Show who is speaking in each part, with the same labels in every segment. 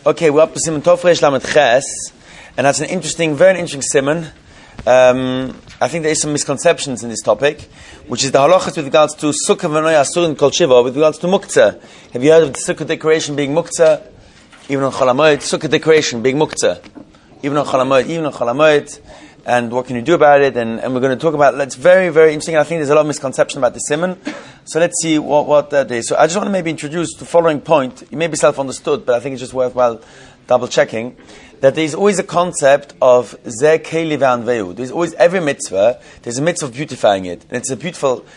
Speaker 1: Okay, we're up to Siman Tov Reish Lamed Ches, and that's an interesting, very interesting Siman. I think there is some misconceptions in this topic, which is the halachas with regards to Sukkah v'noy asurin kol shiva, with regards to Muktzah. Have you heard of the Sukkah decoration being Muktzah? Even on Chol HaMoed, Sukkah decoration being Muktzah. Even on Chol HaMoed, and what can you do about it? And we're going to talk about, it's very, very interesting. I think there's a lot of misconception about the Siman. So let's see what that is. So I just want to maybe introduce the following point. It may be self-understood, but I think it's just worthwhile double-checking. That there is always a concept of Zeh Keli V'Anveu. There's always, every mitzvah, there's a mitzvah of beautifying it. And it's a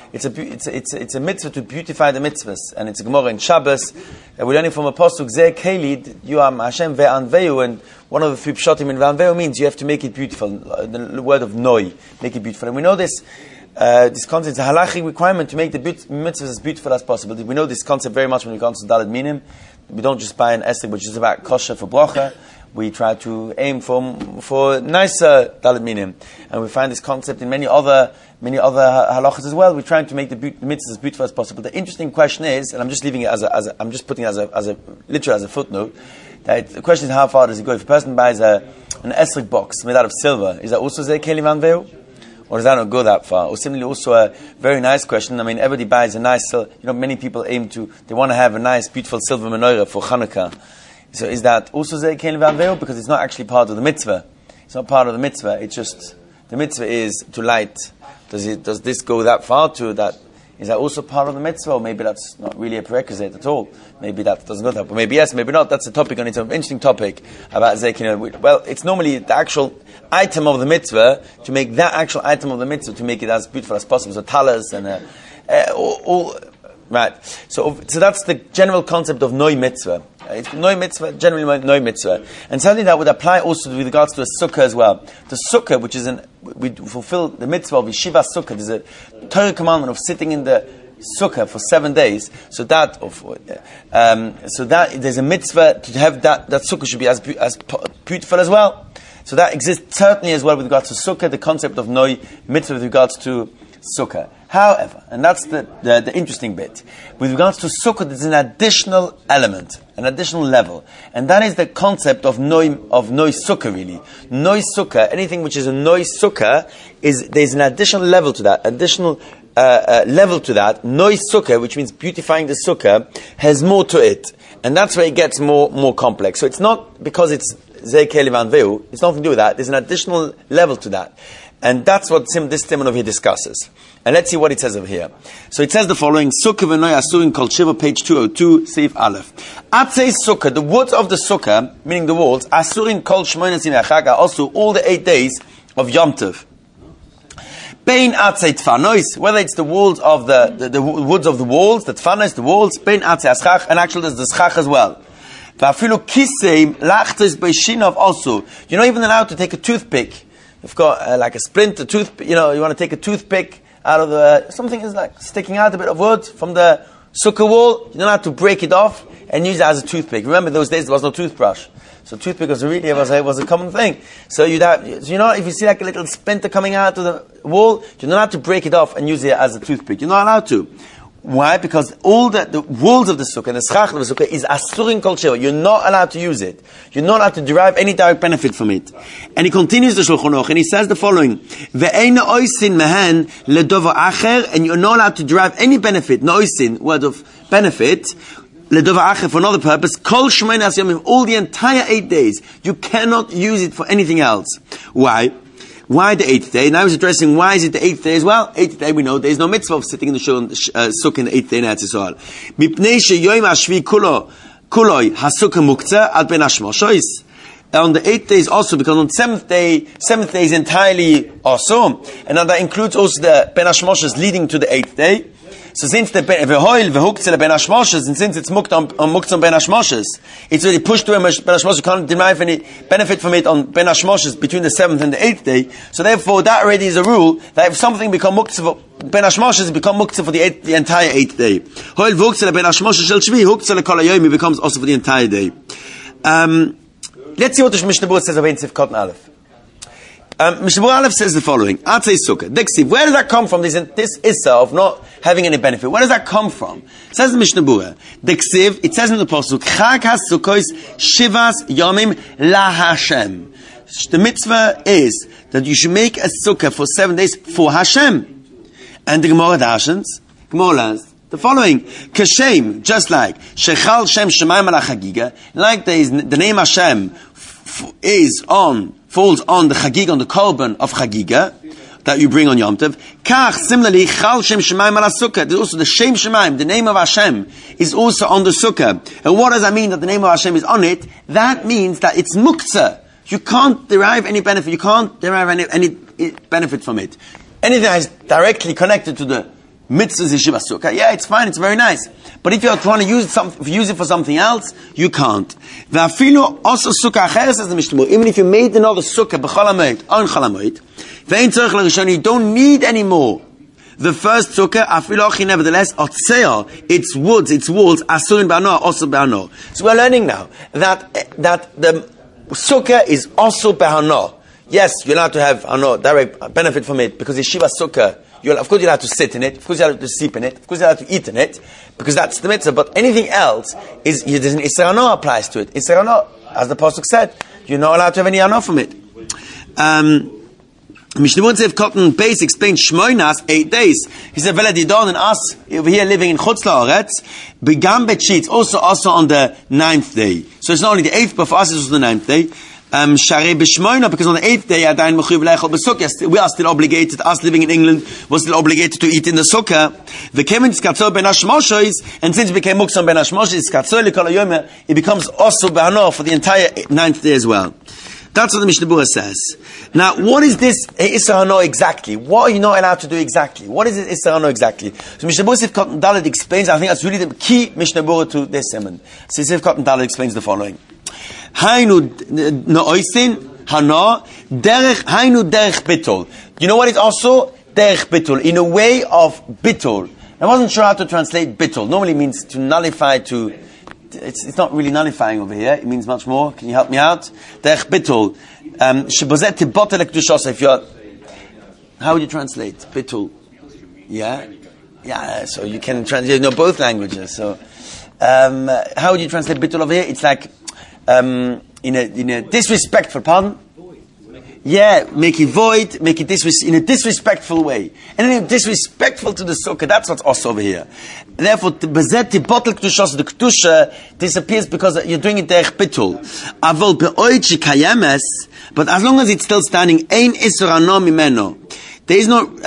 Speaker 1: mitzvah to beautify the mitzvahs. And it's a Gemara in Shabbos. And we're learning from a pasuk, Zeh Keli, you are Hashem V'Anveu. And one of the three pshatim in V'Anveu means you have to make it beautiful. The word of Noi, make it beautiful. And we know this concept is a halachic requirement to make the mitzvahs as beautiful as possible. We know this concept very much when it comes to Dalet Minim. We don't just buy an esrog, which is about kosher for bracha. We try to aim for nicer Dalet Minim. And we find this concept in many other halachas as well. We're trying to make the mitzvahs as beautiful as possible. The interesting question is, and I'm just leaving it I'm just putting it literally as a footnote, that the question is, how far does it go? If a person buys an esrog box made out of silver, is that also Zeh Keli V'Anveu? Or does that not go that far? Or similarly, also a very nice question. I mean, everybody buys a nice, many people they want to have a nice, beautiful silver menorah for Hanukkah. So is that also Zeh Keli V'Anveu? Because it's not actually part of the mitzvah. It's not part of the mitzvah. It's just, the mitzvah is to light. Does this go that far to that? Is that also part of the mitzvah? Or maybe that's not really a prerequisite at all. Maybe that doesn't go that. But maybe yes, maybe not. That's a topic on its own. Interesting topic about Zeh Keli. Well, it's normally the actual item of the mitzvah, to make that actual item of the mitzvah, to make it as beautiful as possible. So talas and all right. So that's the general concept of Noi Mitzvah. It's Noi Mitzvah, generally Noi Mitzvah. And something that would apply also with regards to a Sukkah as well. The Sukkah, which is we fulfill the mitzvah of Yeshiva Sukkah. There's a Torah commandment of sitting in the Sukkah for 7 days. So that there's a mitzvah to have that Sukkah should be as beautiful as well. So that exists certainly as well with regards to Sukkah, the concept of Noi Mitzvah with regards to Sukkah. However, and that's the interesting bit, with regards to Sukkah, there's an additional element, an additional level, and that is the concept of Noi Sukkah, really. Noi Sukkah, anything which is a Noi Sukkah, there's an additional level to that, Noi Sukkah, which means beautifying the Sukkah, has more to it. And that's where it gets more complex. So it's not because it's Zeh Keli V'Anveu, it's nothing to do with that. There's an additional level to that. And that's what this Siman over here discusses. And let's see what it says over here. So it says the following, Sukkah v'noy asurin kol shiva, page 202, Seif Aleph. Atzei Sukkah, the woods of the Sukkah, meaning the walls, asurin kol shmoynes yimei chag, are also all the 8 days of Yom Tov. Bein atzei tfanois, whether it's the walls of the woods of the walls, the tfanois, the walls, bein atzei aschach, and actually there's the schach as well. V'afilu kisei lachtes beishinov also. You're not even allowed to take a toothpick. You've got like a splint, you want to take a toothpick out of something is like sticking out a bit of wood from the sukkah wall. You don't have to break it off and use it as a toothpick. Remember, those days there was no toothbrush. So toothpick was a common thing. So if you see like a little splinter coming out of the wall, you don't have to break it off and use it as a toothpick. You're not allowed to. Why? Because all the walls of the sukkah and the schach of the sukkah is asurin kol shiva. You're not allowed to use it. You're not allowed to derive any direct benefit from it. And he continues the Shulchan Aruch and he says the following: Ve'eina oisin mehen ledover acher, and you're not allowed to derive any benefit. No oisin, word of benefit. Ledover acher, for another purpose. Kol shmeinas yomim, all the entire 8 days. You cannot use it for anything else. Why? Why the 8th day? Now he's addressing why is it the 8th day as well. 8th day we know there is no mitzvah of sitting in the sukkah in the 8th day in Eretz Yisrael. Mipnei sheyoyim hashvi kuloi hasukkah muktzah al ben hashmoshois. On the 8th day is also because on the 7th day is entirely also, and now that includes also the ben hashmoshes leading to the 8th day. So since the vehoil vehuktzah ben hashmoshes, and since it's muktzah ben hashmoshes, it's really pushed to ben hashmoshes. You can't derive any benefit from it on ben hashmoshes between the 7th and the 8th day. So therefore, that already is a rule that if something become muktzah for ben hashmoshes, it become muktzah for the entire 8th day. Hoil vehuktzah ben hashmoshes shel shvi, huktzah lekol hayomi becomes also for the entire day. Let's see what the Mishnah Berurah says about Sif Cotton Aleph. Mishnah Berurah Aleph says the following: Atzei Sukkah. Diksiv. Where does that come from? This issa of not having any benefit. Where does that come from? It says in Mishnah Berurah. Diksiv. It says in the pasuk: Chag HaSukkos Shivas Yomim La Hashem. The mitzvah is that you should make a sukkah for 7 days for Hashem. And the Gemara darshans, Gemara learns the following: Kashem, just like Shechal Shem Shemayim Ala Chagiga, like the name Hashem falls on the Chagiga, on the korban of Chagiga that you bring on Yom Tov. Kach, similarly, Chal Shem Shemayim Ala Sukkah. There's also the Shem Shemayim, the name of Hashem, is also on the sukkah. And what does that mean that the name of Hashem is on it? That means that it's muktzah. You can't derive any benefit. You can't derive any benefit from it. Anything that is directly connected to the mitzvahs yeshiva sukkah, yeah, it's fine, it's very nice. But if you're trying to use it for something else, you can't. V'afilu also sukkah acheres, says the Mishnah Berurah. Even if you made another sukkah b'chol hamoed, on chol hamoed, ve'ein tzorich l'rishon, you don't need any more. The first sukkah, afilu achi, nevertheless, otzeah, its woods, its walls, asurin b'ano, also b'ano. So we're learning now that the sukkah is also b'ano. Yes, you're allowed to have direct benefit from it because yeshiva sukkah. Of course, you're allowed to sit in it. Of course, you're allowed to sleep in it. Of course, you're allowed to eat in it because that's the mitzvah. But anything else there's an Isser Hano applies to it. Isser Hano, as the pasuk said, you're not allowed to have any Hano from it. Mishnah Berurah Cotton Base explains Shmoinas 8 days. He said, "Vela didon and us over here living in Chutz La'aretz began betchit also on the 9th day. So it's not only the 8th, but for us it's also the 9th day." Sharei b'shmoina, because on the 8th day, adayin mechuyev leichol b'sukkah. We are still obligated. Us living in England was still obligated to eat in the sukkah. The kevin skatzol ben hashmoshes, and since it became muktzon ben hashmoshes, skatzol likol hayomer, it becomes also b'hano for the entire 9th day as well. That's what the Mishnah Berurah says. Now, what is this Isser Hano exactly? What are you not allowed to do exactly? What is this Isser Hano exactly? So Mishnah Berurah Sif Cotton Dalet explains, I think that's really the key Mishnah Berurah to this sermon. So Sif Cotton Dalet explains the following. Hainu no'oisin hana derech hainu derech bittul. You know what is also derech bittul? In a way of bittul. I wasn't sure how to translate bittul. Normally it means to nullify, it's not really nullifying over here. It means much more. Can you help me out? Derech bittul. Shebozet tibotel ekdushos. If you're, how would you translate bittul? Yeah. So you can translate. You know both languages. So how would you translate bittul over here? It's like in a disrespectful, pardon? Yeah, make it void, make it in a disrespectful way. And then disrespectful to the sukkah, that's what's also over here. Therefore, the bottle kedushas, the kedusha disappears because you're doing it derech bitul. Avol be'oid shekayemes, but as long as it's still standing, ein isur hano mimeno. There is no,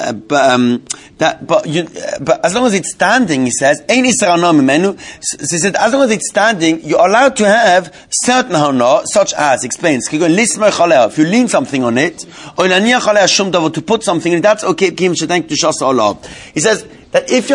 Speaker 1: but as long as it's standing, he says, ein isur hano mimenu. So he said, as long as it's standing, you're allowed to have certain hano, such as, explains, if you lean something on it, or to put something in it, that's okay. He says that if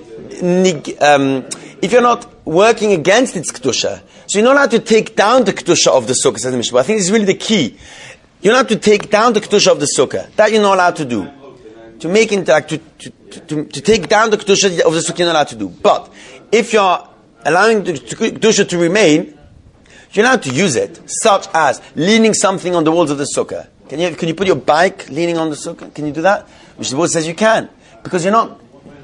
Speaker 1: you're not working against its kedusha, so you're not allowed to take down the kedusha of the sukkah, says the Mishnah. I think this is really the key. You're not to take down the kedusha of the sukkah. That you're not allowed to do. To make it like to take down the kedusha of the sukkah, you're not allowed to do. But if you're allowing the kedusha to remain, you're allowed to use it, such as leaning something on the walls of the sukkah. Can you put your bike leaning on the sukkah? Can you do that? Which the Bible says you can, because you're not.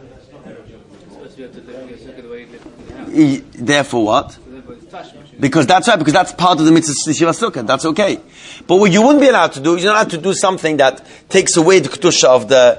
Speaker 1: Therefore, what? Because that's right, because that's part of the mitzvah Yeshiva Sukkah. That's okay. But what you wouldn't be allowed to do is you're not allowed to do something that takes away the kedusha of the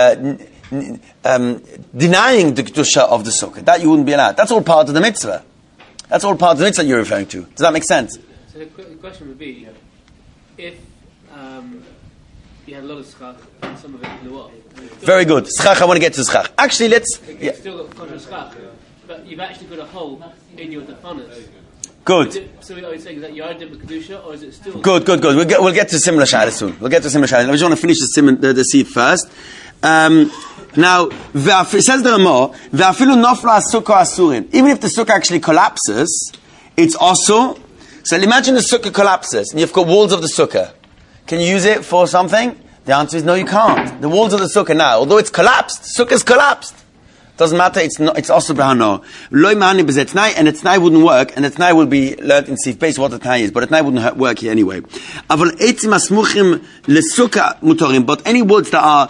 Speaker 1: denying the kedusha of the sukkah. That you wouldn't be allowed. That's all part of the mitzvah. That's all part of the mitzvah you're referring to. Does that make sense?
Speaker 2: So the question would be, if you had a lot of schach and some of it blew up.
Speaker 1: Very good. Schach, I want to get to schach. Actually, let's.
Speaker 2: You've still got conscious schach, but you've actually got a hole in your defanas.
Speaker 1: Good.
Speaker 2: So are you saying that you are doing the kedusha, or is it still?
Speaker 1: Good. We'll get to similar shayla soon. I just want to finish the seed first. Now, it says the Ramah, "Ve'afilu nofla sukkah asurin." Even if the sukkah actually collapses, it's also. So imagine the sukkah collapses, and you've got walls of the sukkah. Can you use it for something? The answer is no, you can't. The walls of the sukkah now, although it's collapsed, the sukkah's collapsed. Doesn't matter, it's also Bahano. Loi Mahani Bezetnai, and the Tnai wouldn't work, and the Tnai will be learned in Sif Base what the Tnai is, but the Tnai wouldn't work here anyway. Aval Eitzim Asmuchim Lesuka Mutorim, but any words that are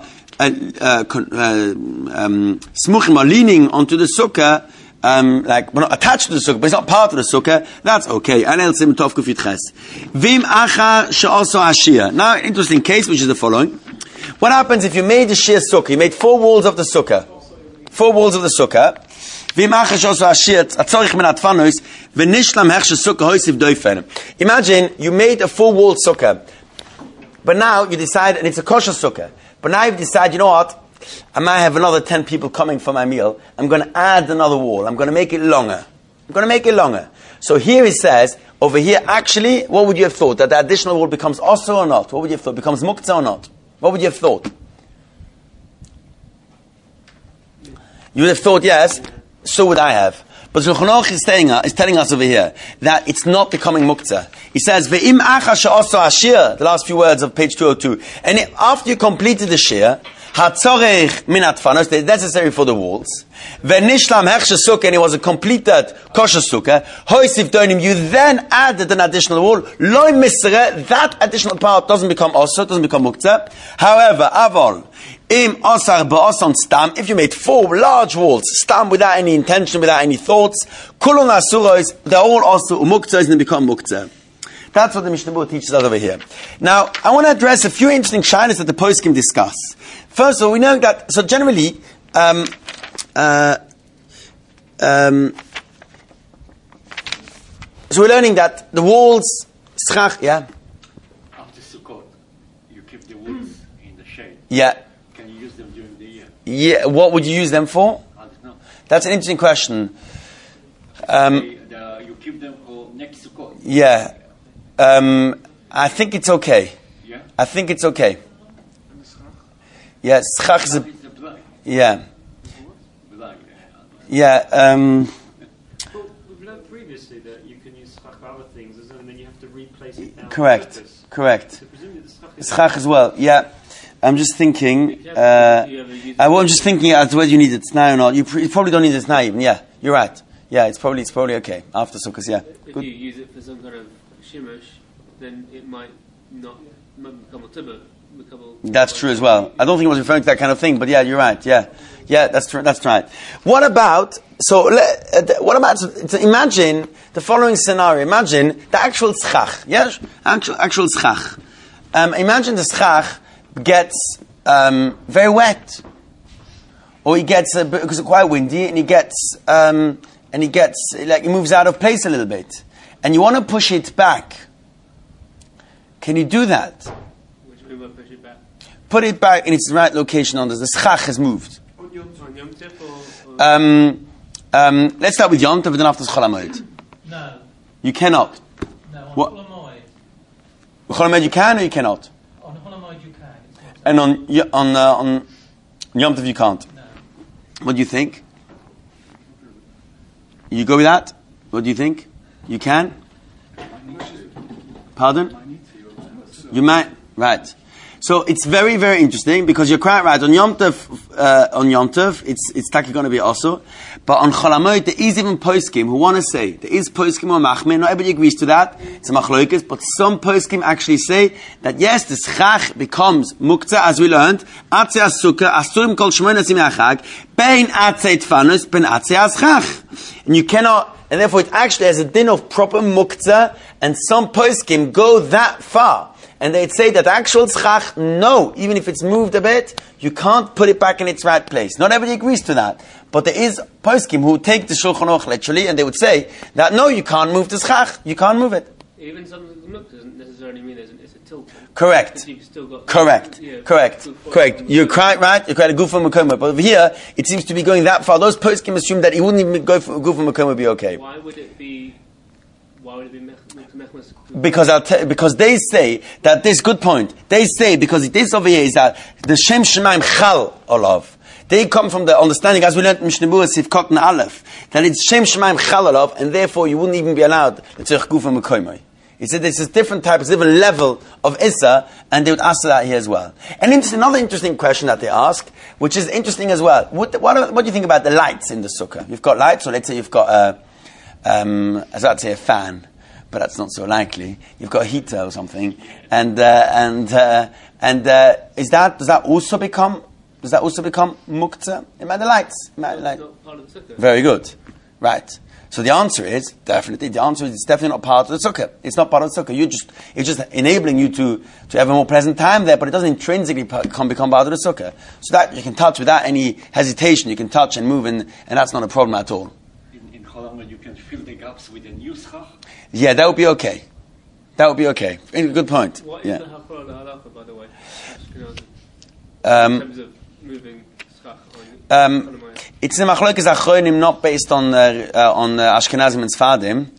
Speaker 1: smuchim, are leaning onto the sukkah, like we're not attached to the sukkah, but it's not part of the sukkah, that's okay. Vim achar she'oso hashir. Now, an interesting case, which is the following. What happens if you made the shir sukkah, you made 4 walls of the sukkah, 4 walls of the sukkah, vim achar she'oso hashir, atzorich min atfanos, v'nishlam hech she'sukkah hoisiv doifen. Imagine you made a 4-walled sukkah, but now you decide, and it's a kosher sukkah, but now you've decided, you know what, I might have another 10 people coming for my meal. I'm going to add another wall. I'm going to make it longer. So here he says, over here, actually, what would you have thought? That the additional wall becomes also or not? What would you have thought? Becomes muktzah or not? What would you have thought? You would have thought yes, so would I have. But Shulchan Aruch is telling us over here that it's not becoming muktzah. He says, Ve'im acha she'oso hashir, the last few words of page 202. And after you completed the shir, hatzorech min atfanos, they're necessary for the walls. Ve'nishlam hech she'sukkah, and it was a completed kosher sukkah. Hoisiv doinim, you then added an additional wall. Loi misre, that additional part doesn't become oso, doesn't become muktzah. However, avol, im osar ba'oson stam, if you made 4 large walls, stam, without any intention, without any thoughts, kulon asuros, they're all also muktzah, and they become muktzah. That's what the Mishnah Berurah teaches us over here. Now, I want to address a few interesting shinas that the poskim discuss. First of all, we know that, so generally, so we're learning that the walls, schach, yeah?
Speaker 3: After Sukkot, you keep the woods in the shade.
Speaker 1: Yeah.
Speaker 3: Can you use them during the year?
Speaker 1: Yeah, what would you use them for?
Speaker 3: I don't know.
Speaker 1: That's an interesting question.
Speaker 3: You keep them for next Sukkot.
Speaker 1: Yeah. I think it's okay.
Speaker 3: Yeah?
Speaker 1: I think it's okay. Yeah, schach is a... Yeah. Yeah,
Speaker 4: Well, we've learned previously that you can use schach for other things, and then you have to replace it down.
Speaker 1: correct. So
Speaker 4: presumably the schach is...
Speaker 1: Schach as well, yeah. I'm just thinking, I'm just thinking as to whether you need it now or not. You probably don't need it now even, yeah. You're right. Yeah, it's probably okay. After Sukkot, yeah.
Speaker 2: If
Speaker 1: Good.
Speaker 2: you use it for some kind of shimush, then it might become a tibur.
Speaker 1: That's true as well. I don't think it was referring to that kind of thing, but yeah, you're right. Yeah, that's true. That's right. What about? So imagine the following scenario. Imagine the actual schach. Yes, actual schach. Imagine the schach gets very wet, or he gets because it's quite windy, and he gets like he moves out of place a little bit, and you want to push it back. Can you do that? Put it back in its right location on the schach has moved.
Speaker 2: On Yom Tov
Speaker 1: Let's start with Yom Tov and then after Chol HaMoed.
Speaker 5: No.
Speaker 1: You cannot.
Speaker 5: No, on
Speaker 1: What?
Speaker 5: Chol HaMoed.
Speaker 1: Chol HaMoed you can or you cannot?
Speaker 5: On Chol HaMoed you can. It's not.
Speaker 1: And on Yom Tov you can't.
Speaker 5: No.
Speaker 1: What do you think? You go with that? What do you think? You can? Pardon? You might. Right. So it's very, very interesting because you're quite right. On Yom Tov, it's taki going to be also. But on Chol HaMoed, there is even poskim who want to say, there is poskim or machmir, not everybody agrees to that. It's a machloikis, but some poskim actually say that yes, the schach becomes muktzah, as we learned, atzei as-sukkah, asurim kol shmoyna simachag, bein atzei tfanus, bein atzei as-schach. And you cannot, and therefore it actually has a din of proper muktzah, and some poskim go that far. And they'd say that the actual schach, no, even if it's moved a bit, you can't put it back in its right place. Not everybody agrees to that. But there is poskim who take the Shulchan Aruch literally, and they would say that no, you can't move the schach. You can't move it.
Speaker 2: Even something that look doesn't necessarily mean it's a tilt.
Speaker 1: Correct.
Speaker 2: You've still got
Speaker 1: Correct. Correct. You're quite right. You're quite a goof from Makoma. But over here, it seems to be going that far. Those poskim assume that he wouldn't even go for goof from Makoma be okay.
Speaker 2: Why would it be mechmas?
Speaker 1: Because they say that this good point. They say because this over here is that the Shem Shemaim Chal Olav. They come from the understanding, as we learned in Mishnah Berurah Sivkot and Aleph, that it's Shem Shemaim Chal Olav, and therefore you wouldn't even be allowed to Tzurch Gufa Mekoimai. He said there's this different type, it's a different level of Issa, and they would ask that here as well. And another interesting question that they asked, which is interesting as well. What do you think about the lights in the sukkah? You've got lights, so let's say you've got as I'd say a fan, but that's not so likely. You've got a heater or something, and does that also become muktzah? Imagine the lights.
Speaker 2: It's not part of the sukkah.
Speaker 1: Very good, right? So the answer is definitely. The answer is it's definitely not part of the sukkah. It's not part of the sukkah. It's just enabling you to have a more pleasant time there, but it doesn't intrinsically become part of the sukkah. So that you can touch without any hesitation. You can touch and move, and that's not a problem at all.
Speaker 3: In Holland, you can fill the gaps with a new schach.
Speaker 1: Yeah, that would be okay. That would be okay. Good point.
Speaker 2: What
Speaker 1: Yeah.
Speaker 2: is the hafra of the halacha, by the way? In
Speaker 1: Um,
Speaker 2: terms of moving schach
Speaker 1: um, It's a machlokes achronim, not based on Ashkenazim and Sfadim.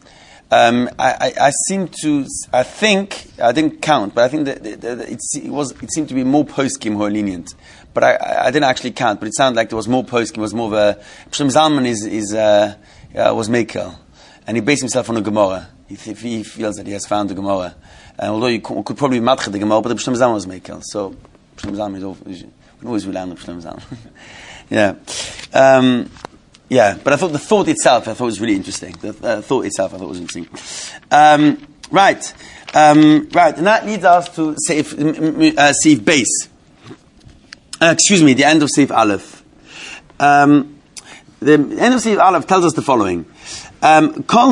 Speaker 1: I think I didn't count, but I think that it seemed to be more poskim who are lenient. But I didn't actually count. But it sounded like there was more poskim. Was more of a Pshem Zalman was Mekel, and he based himself on a Gemara. He feels that he has found the Gemara, and although you could probably match the Gemara, but the Pshem Zalman was Mekel. So Pshem Zalman is always rely on the Pshem Zalman. Yeah. But I thought the thought itself, was really interesting. The thought itself, I thought was interesting. Right. And that leads us to Seif base. The end of Seif Aleph. The end of Seif Aleph tells us the following. All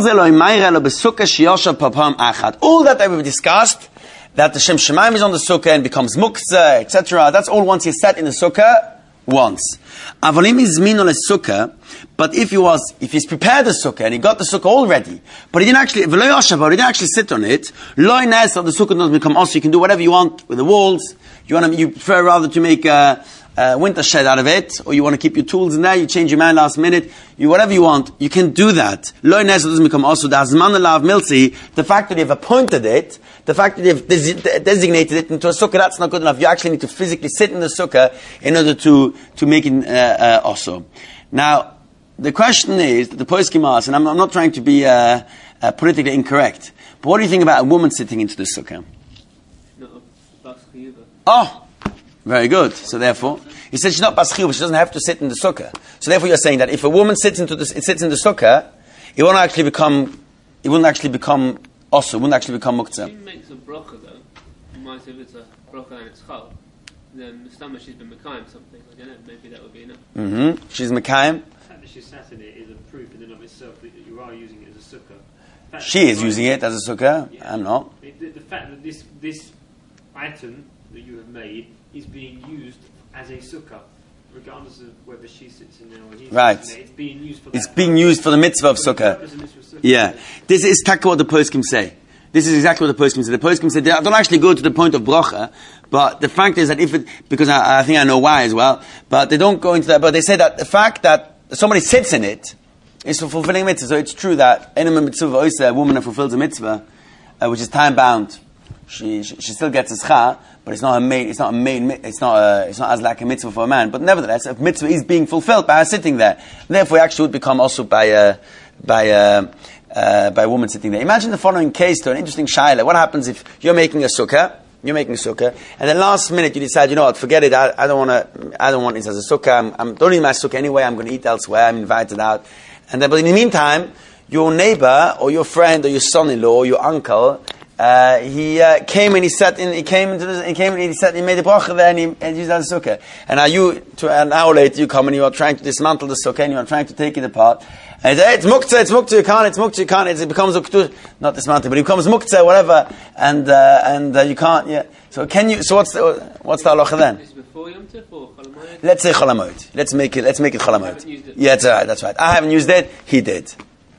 Speaker 1: that we've discussed, that the Shem Shemaim is on the sukkah and becomes muktzah, etc., that's all once he's set in the sukkah once. Avolim is min on a sukkah, but if he's prepared the sukkah and he got the sukkah all ready, but he didn't actually sit on it, lo nes, the sukkah doesn't become also. You can do whatever you want with the walls. You prefer rather to make a winter shed out of it, or you want to keep your tools in there, you change your mind last minute, whatever you want, you can do that. Lo nes doesn't become also. The azman alav milsi, the fact that you've appointed it, the fact that you've designated it into a sukkah, that's not good enough. You actually need to physically sit in the sukkah in order to make it also. Now, the question is, that the poskim ask, and I'm not trying to be politically incorrect, but what do you think about a woman sitting into the sukkah?
Speaker 2: Not a bas chiyuva.
Speaker 1: Oh! Very good. So therefore, he said she's not bas chiyuv, she doesn't have to sit in the sukkah. So therefore you're saying that if a woman sits in the sukkah, it wouldn't actually become also, it wouldn't actually become muktzah.
Speaker 2: She makes a bracha though. If it's a bracha and it's chal, then Mistama she's been Mekayim something. I don't know, maybe that would be enough.
Speaker 1: Mm-hmm. She's Mekayim.
Speaker 4: The fact that she's sat in it is a proof in and of itself that you are using it as a sukkah.
Speaker 1: She is using it as a sukkah.
Speaker 4: Yeah.
Speaker 1: I'm not.
Speaker 4: The fact that this item that you have made is being used as a sukkah, regardless of whether she sits in there or he
Speaker 1: Right.
Speaker 4: sits in there, it's being used for
Speaker 1: It's being used for the mitzvah of
Speaker 4: for the
Speaker 1: sukkah.
Speaker 4: purpose of mitzvah sukkah.
Speaker 1: Yeah. This is exactly what the poskim say. This is exactly what the poskim say. The poskim say they don't actually go to the point of bracha, but the fact is that because I think I know why as well, but they don't go into that, but they say that the fact that somebody sits in it is for fulfilling mitzvah. So it's true that a woman who fulfills a mitzvah, which is time bound, she still gets a schar, but it's not it's not as like a mitzvah for a man. But nevertheless, a mitzvah is being fulfilled by her sitting there. Therefore, it actually would become also by a woman sitting there. Imagine the following case to an interesting shaila. What happens if you're making a sukkah, and then last minute you decide, forget it, I don't want this as a sukkah, I don't need my sukkah anyway, I'm going to eat elsewhere, I'm invited out. And then, but in the meantime, your neighbor, or your friend, or your son-in-law, or your uncle, he came and he sat in. He made a bracha there and he used that as a sukkah. And now an hour later, you come and you are trying to dismantle the sukkah and you are trying to take it apart. And it's muktzah, you can't. It becomes not dismantled, but it becomes muktzah, whatever. And you can't. Yeah. So can you? So what's the halacha then?
Speaker 2: Is it before Yom Tov or Chol Hamoed?
Speaker 1: Let's say Chol Hamoed. Let's make it Chol Hamoed. Yeah, that's right. I haven't used it. He did.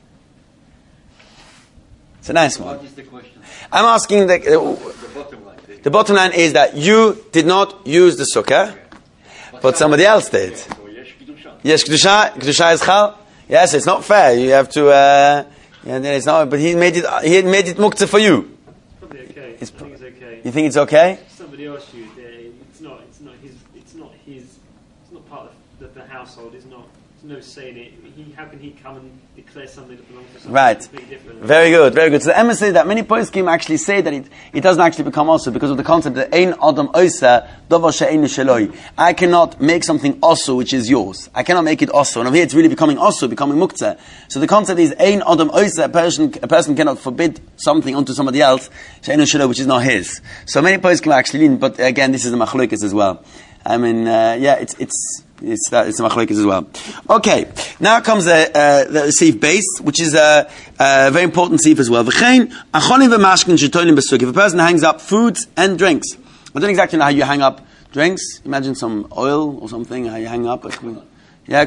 Speaker 1: It's a nice one.
Speaker 3: What is the question?
Speaker 1: I'm asking
Speaker 3: The bottom line.
Speaker 1: the bottom line is that you did not use the sukkah, but somebody else did.
Speaker 3: So yesh kedusha.
Speaker 1: Yes, kedusha is chal. Yes, it's not fair. You have to. It's not. But he made it muktzah for you.
Speaker 4: Probably okay.
Speaker 1: It's
Speaker 4: I think it's okay.
Speaker 1: You think it's okay?
Speaker 4: Somebody else used it. It's not part of the household. It's not no say in it. How can he come and declare something that belongs to something
Speaker 1: Right.
Speaker 4: completely different?
Speaker 1: Very good, very good. So the Emma says that many poskim actually say that it doesn't actually become also because of the concept that ein adam oisa davar she'ein sheloi. I cannot make something also which is yours. I cannot make it also. And over here it's really becoming also, becoming muktzah. So the concept is ein adam oisa. A person cannot forbid something onto somebody else she'ein sheloi, which is not his. So many poskim actually lean, but again this is a machlokes as well. I mean, it's a machlokes as well. Okay, now comes the seif base, which is a very important seif as well. If a person hangs up foods and drinks, I don't exactly know how you hang up drinks. Imagine some oil or something. How you hang up? Yeah,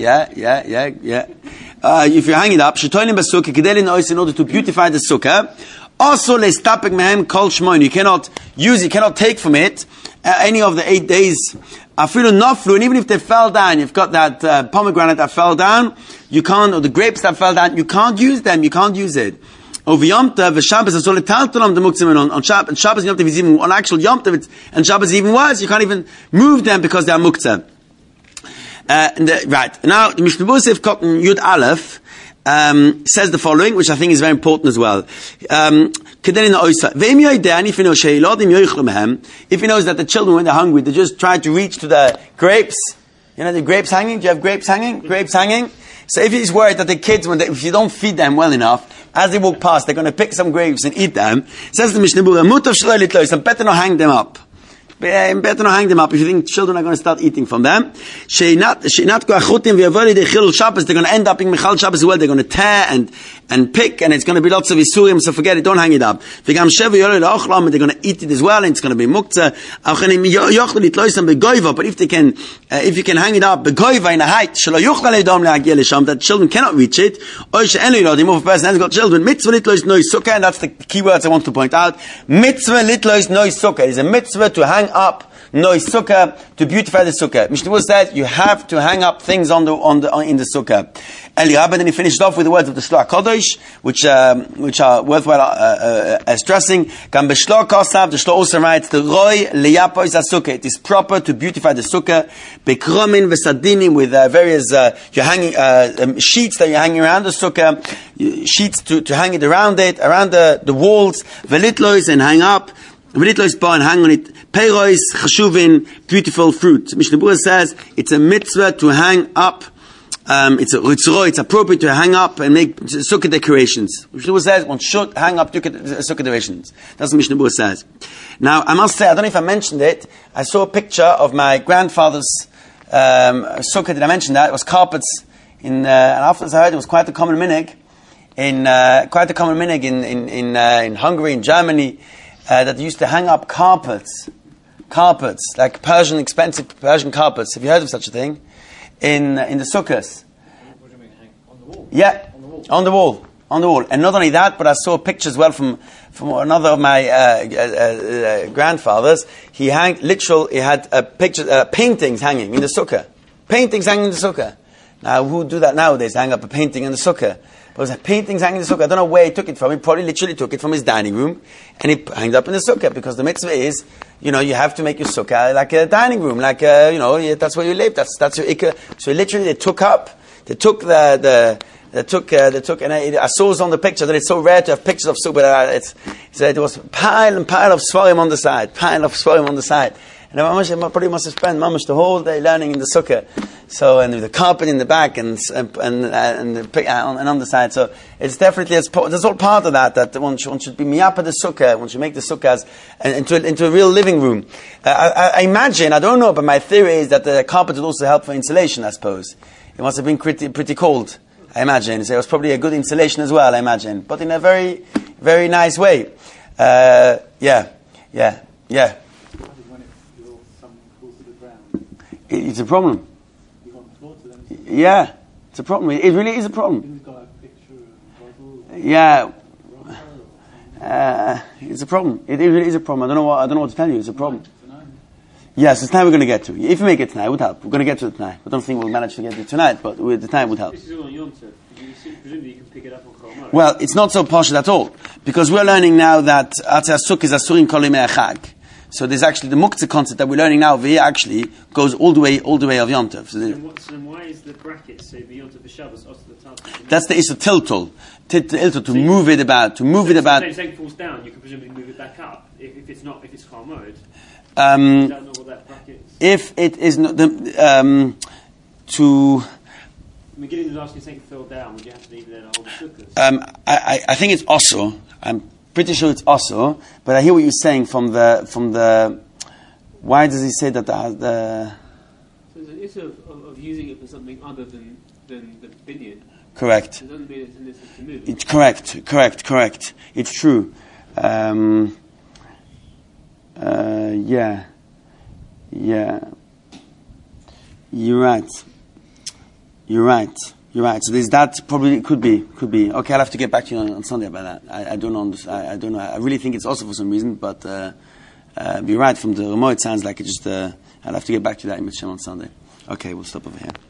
Speaker 1: if you hang it up, in order to beautify the sukkah. Also, you cannot use, you cannot take from it any of the 8 days. And even if they fell down, you've got that pomegranate that fell down, you can't, or the grapes that fell down, you can't use them, you can't use it. On Shabbos, and Shabbos, even on actual Yom Tov, and Shabbos even worse, you can't even move them because they are muktzah. Right, now, the Mishnah Bosef Cotton Yud Aleph, says the following, which I think is very important as well. If he knows that the children, when they're hungry, they just try to reach to the grapes. You know the grapes hanging? Do you have grapes hanging? Grapes hanging? So if he's worried that the kids, if you don't feed them well enough, as they walk past, they're going to pick some grapes and eat them. Says the Mishnah Berurah, better not hang them up. Better not hang them up if you think children are going to start eating from them. They're going to end up in Michal Shabbos as well. They're going to tear and pick, and it's going to be lots of isurim, so forget it, don't hang it up. They're going to eat it as well, and it's going to be muktzah. But if you can hang it up in a height, that children cannot reach it, if a person has got children, mitzvah litlo is no sukkah, and that's the key words I want to point out. Mitzvah litlo is no sukkah. It is a mitzvah to hang up no sukkah to beautify the sukkah. Mishnah Berurah said you have to hang up things in the sukkah. Eliab, and then he finished off with the words of the Shloach Kodesh, which are worthwhile stressing. Kam b'shloach kosav, the Shloach also writes the roy liyapois sukkah. It is proper to beautify the sukkah. Bekromin v'sadinim, with various you're hanging sheets that you're hanging around the sukkah, sheets to hang it around the walls. Velitlois, and hang up. Velitlois bar, and hang on it. Peiros chashuvin, beautiful fruit. Mishnah Berurah says it's a mitzvah to hang up. It's appropriate to hang up and make sukkah decorations. Mishnah Berurah says one should hang up sukkah decorations. That's what Mishnah Berurah says. Now, I must say, I don't know if I mentioned it, I saw a picture of my grandfather's sukkah. Did I mention that? It was carpets and afterwards I heard it was quite a common minhag in Hungary, in Germany, that they used to hang up carpets, like expensive Persian carpets. Have you heard of such a thing? In the sukkahs.
Speaker 5: What do you mean, hang on the wall?
Speaker 1: Yeah, on the wall. And not only that, but I saw a picture as well from another of my grandfathers. He had paintings hanging in the sukkah. Paintings hanging in the sukkah. Now, who do that nowadays? Hang up a painting in the sukkah. But it was paintings hanging in the sukkah. I don't know where he took it from. He probably literally took it from his dining room and he hanged up in the sukkah, because the mitzvah is, you have to make your sukkah like a dining room, like that's where you live. That's your ikka. So literally they took, and I saw it on the picture that it's so rare to have pictures of sukkah. It said it was pile of svarim on the side. And I probably must have spent the whole day learning in the sukkah. So, and with the carpet in the back and on the side. So it's definitely, there's all part of that one should be miyapa the sukkah, one should make the sukkahs into a real living room. I imagine, I don't know, but my theory is that the carpet would also help for insulation, I suppose. It must have been pretty cold, I imagine. So it was probably a good insulation as well, I imagine. But in a very, very nice way. Yeah. It's a problem. Yeah, it's a problem. It really is a problem. Yeah, it's a problem. It really is a problem. I don't know what to tell you. It's a problem. Yes, it's time we're going to get to. If we make it tonight, it would help. We're going to get to it tonight. I don't think we'll manage to get to it tonight, but the time would help.
Speaker 4: This is all on Yom Tov. Presumably you can pick it up on Chol Moed.
Speaker 1: Well, it's not so partial at all, because we're learning now that Atzah Sukkah is Asurin Kol Yemei Chag. So there's actually the muktzah concept that we're learning now over here actually goes all the way of Yom Tov. So
Speaker 4: then why is the bracket say the Yom Tov Shabbos also the Taz?
Speaker 1: that's the issue tiltul. To move it about.
Speaker 4: So if it falls down, you can presumably move it back up. If it's Chol Moed. I don't know what that bracket is.
Speaker 1: If it is not to
Speaker 4: McGillen was asking something fell down, would you have to leave it there and hold the sukkahs?
Speaker 1: I think it's also. I'm pretty sure it's also, but I hear what you're saying from the. Why does he say that the?
Speaker 2: So there's an issue of using it for something other than the binyan.
Speaker 1: Correct.
Speaker 2: It doesn't mean it's necessary to move.
Speaker 1: It's correct. It's true. Yeah. You're right. So there's that. Probably could be. Okay, I'll have to get back to you on Sunday about that. I don't know. I don't know. I really think it's also for some reason, but you're right. From the Ramo, it sounds like it just. I'll have to get back to that in Mitzvah on Sunday. Okay, we'll stop over here.